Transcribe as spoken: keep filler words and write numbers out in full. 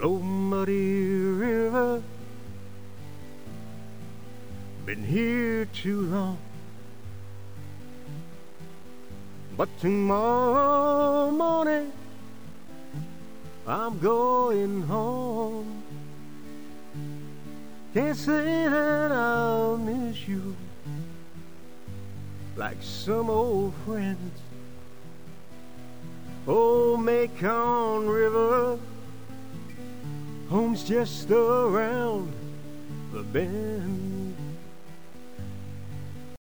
Oh, muddy river, been here too long. But tomorrow morning I'm going home. Can't say that I'll miss you like some old friends. Oh, Macon River, home's just around the bend.